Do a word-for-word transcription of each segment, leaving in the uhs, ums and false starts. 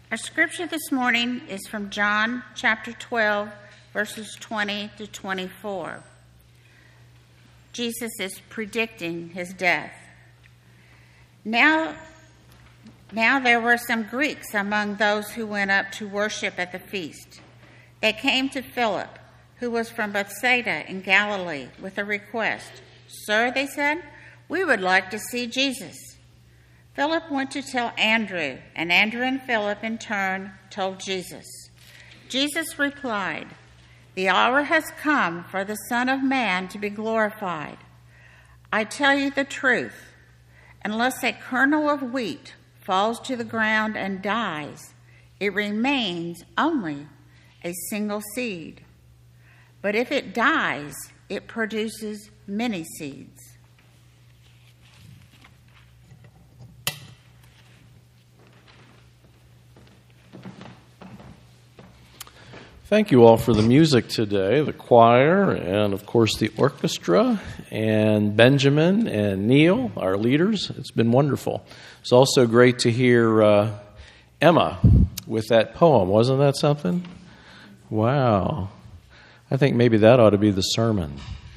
Our scripture this morning is from John chapter twelve, verses twenty to twenty-four. Jesus is predicting his death. Now, now there were some Greeks among those who went up to worship at the feast. They came to Philip, who was from Bethsaida in Galilee, with a request. "Sir," they said, "we would like to see Jesus." Philip went to tell Andrew, and Andrew and Philip in turn told Jesus. Jesus replied, "The hour has come for the Son of Man to be glorified. I tell you the truth, unless a kernel of wheat falls to the ground and dies, it remains only a single seed. But if it dies, it produces many seeds." Thank you all for the music today, the choir, and of course the orchestra, and Benjamin and Neil, our leaders. It's been wonderful. It's also great to hear uh, Emma with that poem. Wasn't that something? Wow. I think maybe that ought to be the sermon.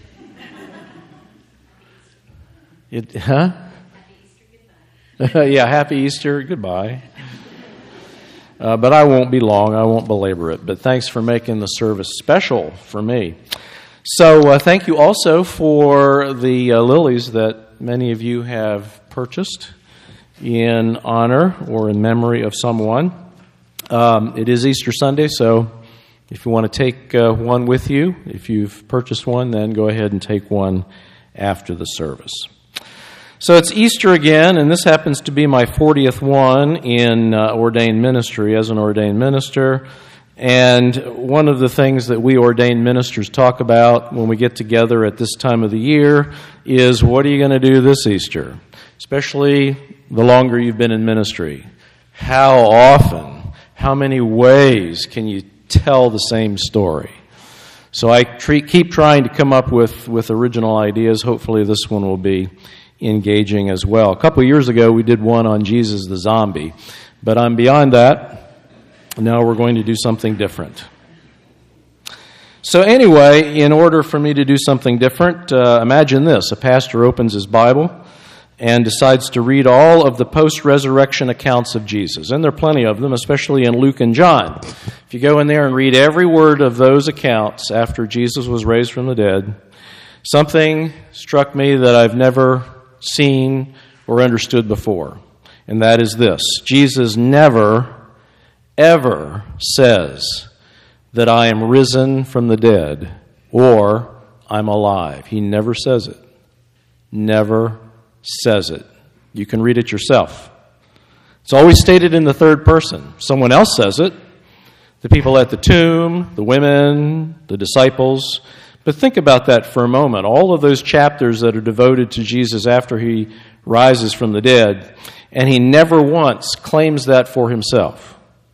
It, huh? Happy Easter, goodbye. Yeah, happy Easter, goodbye. Uh, but I won't be long. I won't belabor it. But thanks for making the service special for me. So uh, thank you also for the uh, lilies that many of you have purchased in honor or in memory of someone. Um, it is Easter Sunday, so if you want to take uh, one with you, if you've purchased one, then go ahead and take one after the service. So it's Easter again, and this happens to be my fortieth one in uh, ordained ministry as an ordained minister. And one of the things that we ordained ministers talk about when we get together at this time of the year is, what are you going to do this Easter? Especially the longer you've been in ministry. How often, how many ways can you tell the same story? So I treat, keep trying to come up with, with original ideas. Hopefully this one will be engaging as well. A couple of years ago, we did one on Jesus the zombie, but I'm beyond that. Now we're going to do something different. So anyway, in order for me to do something different, uh, imagine this. A pastor opens his Bible and decides to read all of the post-resurrection accounts of Jesus. And there are plenty of them, especially in Luke and John. If you go in there and read every word of those accounts after Jesus was raised from the dead, something struck me that I've never seen or understood before, and that is this. Jesus never, ever says that I am risen from the dead or I'm alive. He never says it. Never says it. You can read it yourself. It's always stated in the third person. Someone else says it. The people at the tomb, the women, the disciples. But think about that for a moment. All of those chapters that are devoted to Jesus after he rises from the dead, and he never once claims that for himself.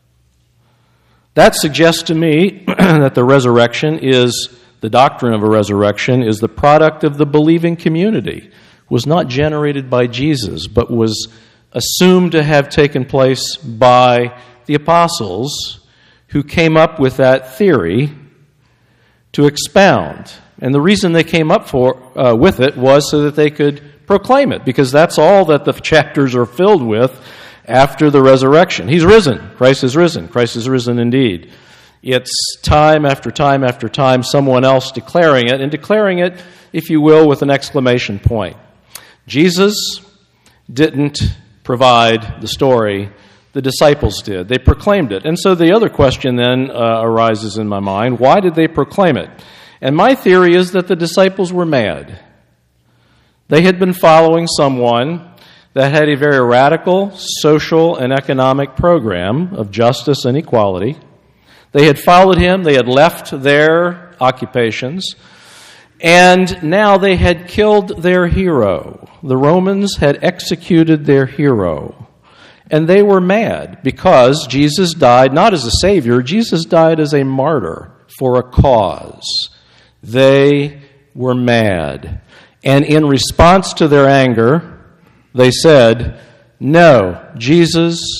That suggests to me that the resurrection is, the doctrine of a resurrection is the product of the believing community. It was not generated by Jesus, but was assumed to have taken place by the apostles who came up with that theory to expound. And the reason they came up for uh, with it was so that they could proclaim it, because that's all that the chapters are filled with after the resurrection. He's risen. Christ is risen. Christ is risen indeed. It's time after time after time someone else declaring it, and declaring it, if you will, with an exclamation point. Jesus didn't provide the story. The disciples did. They proclaimed it. And so the other question then uh, arises in my mind, why did they proclaim it? And my theory is that the disciples were mad. They had been following someone that had a very radical social and economic program of justice and equality. They had followed him. They had left their occupations. And now they had killed their hero. The Romans had executed their hero. And they were mad because Jesus died not as a savior, Jesus died as a martyr for a cause. They were mad. And in response to their anger, they said, "No, Jesus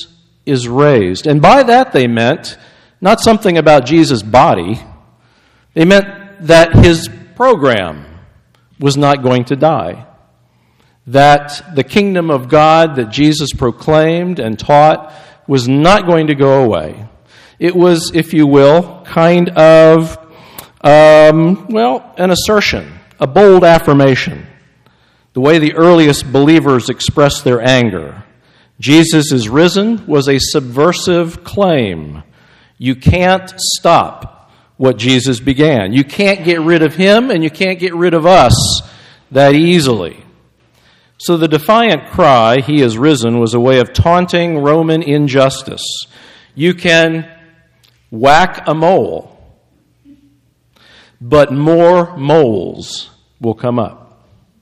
is raised. And by that they meant not something about Jesus' body. They meant that his program was not going to die. That the kingdom of God that Jesus proclaimed and taught was not going to go away. It was, if you will, kind of, um, well, an assertion, a bold affirmation. The way the earliest believers expressed their anger. Jesus is risen was a subversive claim. You can't stop what Jesus began. You can't get rid of him, and you can't get rid of us that easily. So the defiant cry, "He is risen," was a way of taunting Roman injustice. You can whack a mole, but more moles will come up.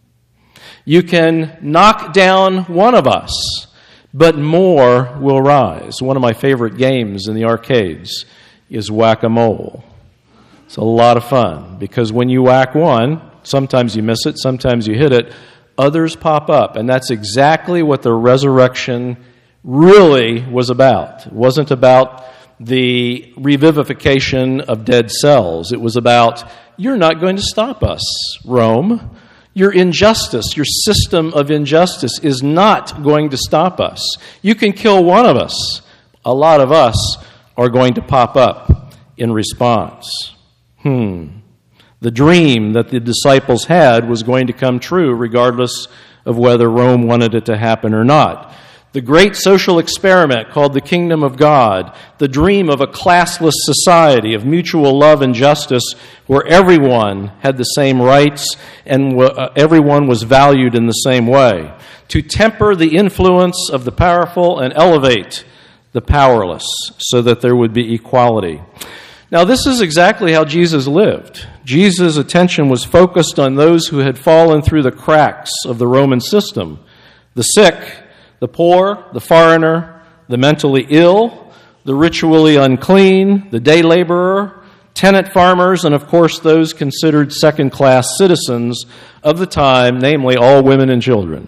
You can knock down one of us, but more will rise. One of my favorite games in the arcades is Whack-A-Mole. It's a lot of fun, because when you whack one, sometimes you miss it, sometimes you hit it, others pop up. And that's exactly what the resurrection really was about. It wasn't about the revivification of dead cells. It was about, you're not going to stop us, Rome. Your injustice, your system of injustice is not going to stop us. You can kill one of us. A lot of us are going to pop up in response. Hmm. The dream that the disciples had was going to come true regardless of whether Rome wanted it to happen or not. The great social experiment called the kingdom of God, the dream of a classless society of mutual love and justice where everyone had the same rights and everyone was valued in the same way, to temper the influence of the powerful and elevate the powerless so that there would be equality. Now, this is exactly how Jesus lived. Jesus' attention was focused on those who had fallen through the cracks of the Roman system, the sick, the poor, the foreigner, the mentally ill, the ritually unclean, the day laborer, tenant farmers, and of course those considered second-class citizens of the time, namely all women and children.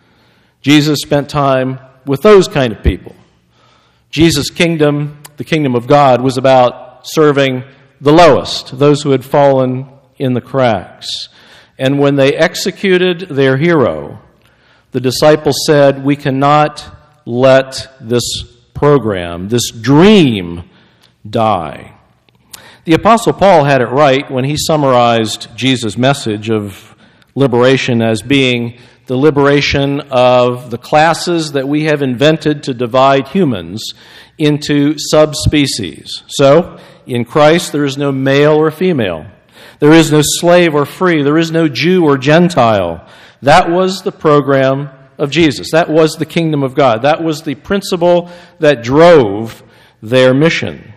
Jesus spent time with those kind of people. Jesus' kingdom, the kingdom of God, was about serving the lowest, those who had fallen in the cracks. And when they executed their hero, the disciples said, we cannot let this program, this dream, die. The Apostle Paul had it right when he summarized Jesus' message of liberation as being the liberation of the classes that we have invented to divide humans into subspecies. So, in Christ, there is no male or female. There is no slave or free. There is no Jew or Gentile. That was the program of Jesus. That was the kingdom of God. That was the principle that drove their mission.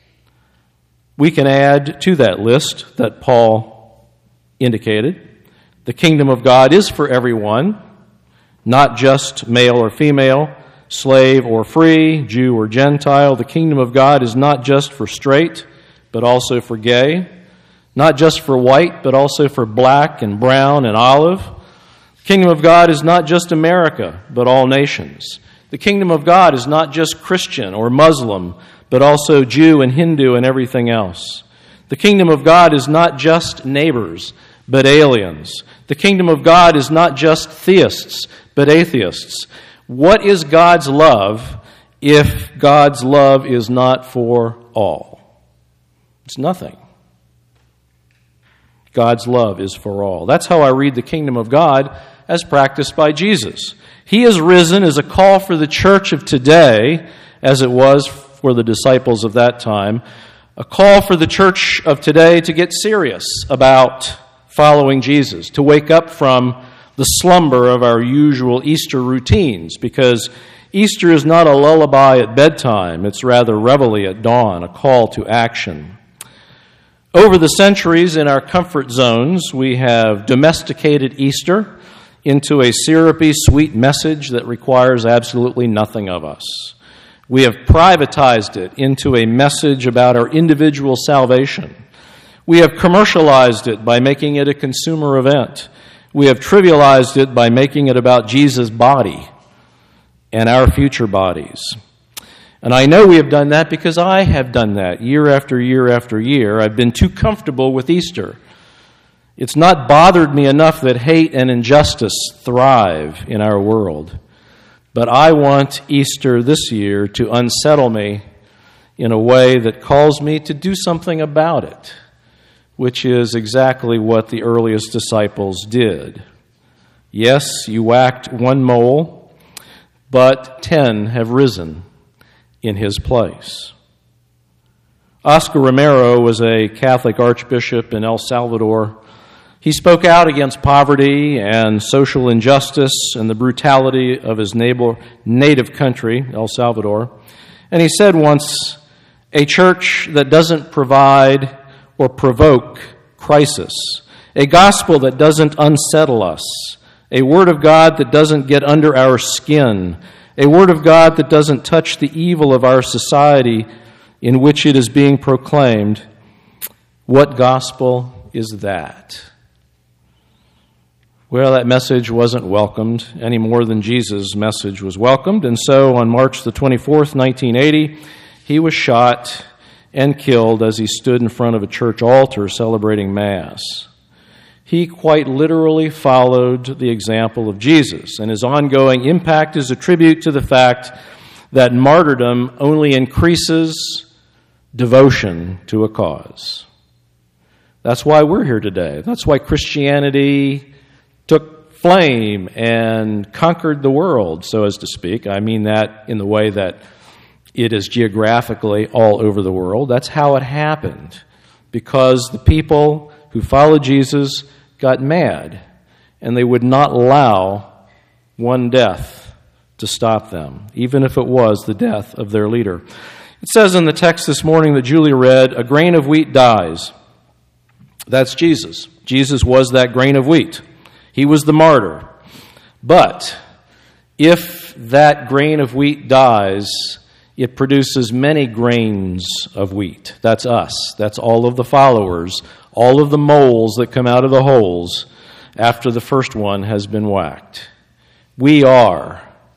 We can add to that list that Paul indicated. The kingdom of God is for everyone, not just male or female, slave or free, Jew or Gentile. The kingdom of God is not just for straight, but also for gay. Not just for white, but also for black and brown and olive. The kingdom of God is not just America, but all nations. The kingdom of God is not just Christian or Muslim, but also Jew and Hindu and everything else. The kingdom of God is not just neighbors, but aliens. The kingdom of God is not just theists, but atheists. What is God's love if God's love is not for all? It's nothing. God's love is for all. That's how I read the kingdom of God as practiced by Jesus. He is risen as a call for the church of today, as it was for the disciples of that time, a call for the church of today to get serious about following Jesus, to wake up from the slumber of our usual Easter routines, because Easter is not a lullaby at bedtime, it's rather reveille at dawn, a call to action. Over the centuries in our comfort zones, we have domesticated Easter into a syrupy, sweet message that requires absolutely nothing of us. We have privatized it into a message about our individual salvation. We have commercialized it by making it a consumer event. We have trivialized it by making it about Jesus' body and our future bodies. And I know we have done that because I have done that year after year after year. I've been too comfortable with Easter. It's not bothered me enough that hate and injustice thrive in our world. But I want Easter this year to unsettle me in a way that calls me to do something about it, which is exactly what the earliest disciples did. Yes, you whacked one mole, but ten have risen in his place. Oscar Romero was a Catholic archbishop in El Salvador. He spoke out against poverty and social injustice and the brutality of his neighbor, native country, El Salvador. And he said once, "A church that doesn't provide or provoke crisis, a gospel that doesn't unsettle us, a word of God that doesn't get under our skin, a word of God that doesn't touch the evil of our society in which it is being proclaimed, what gospel is that?" Well, that message wasn't welcomed any more than Jesus' message was welcomed, and so on March the twenty-fourth, nineteen eighty, he was shot and killed as he stood in front of a church altar celebrating Mass. He quite literally followed the example of Jesus, and his ongoing impact is a tribute to the fact that martyrdom only increases devotion to a cause. That's why we're here today. That's why Christianity took flame and conquered the world, so as to speak. I mean that in the way that it is geographically all over the world. That's how it happened, because the people who followed Jesus got mad, and they would not allow one death to stop them, even if it was the death of their leader. It says in the text this morning that Julia read, "A grain of wheat dies." That's Jesus. Jesus was that grain of wheat. He was the martyr. But if that grain of wheat dies, it produces many grains of wheat. That's us. That's all of the followers, all of the moles that come out of the holes after the first one has been whacked. We are,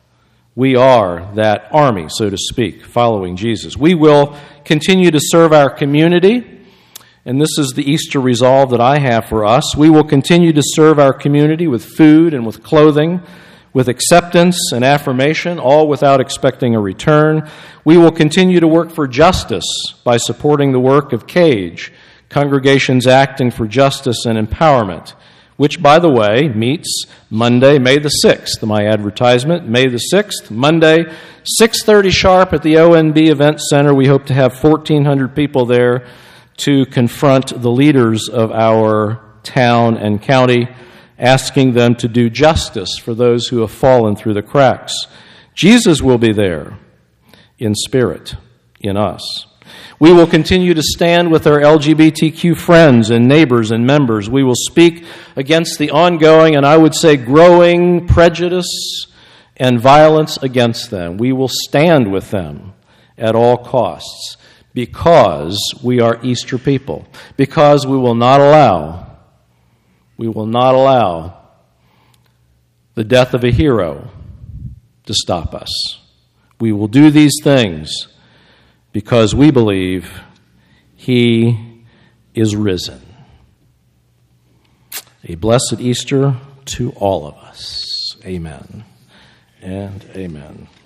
we are that army, so to speak, following Jesus. We will continue to serve our community, and this is the Easter resolve that I have for us. We will continue to serve our community with food and with clothing, with acceptance and affirmation, all without expecting a return. We will continue to work for justice by supporting the work of CAGE, Congregations Acting for Justice and Empowerment, which, by the way, meets Monday, May the sixth. My advertisement, May the sixth, Monday, six thirty sharp at the O N B Event Center. We hope to have fourteen hundred people there to confront the leaders of our town and county, asking them to do justice for those who have fallen through the cracks. Jesus will be there in spirit, in us. We will continue to stand with our L G B T Q friends and neighbors and members. We will speak against the ongoing, and I would say growing, prejudice and violence against them. We will stand with them at all costs because we are Easter people, because we will not allow, we will not allow the death of a hero to stop us. We will do these things because we believe he is risen. A blessed Easter to all of us. Amen and amen.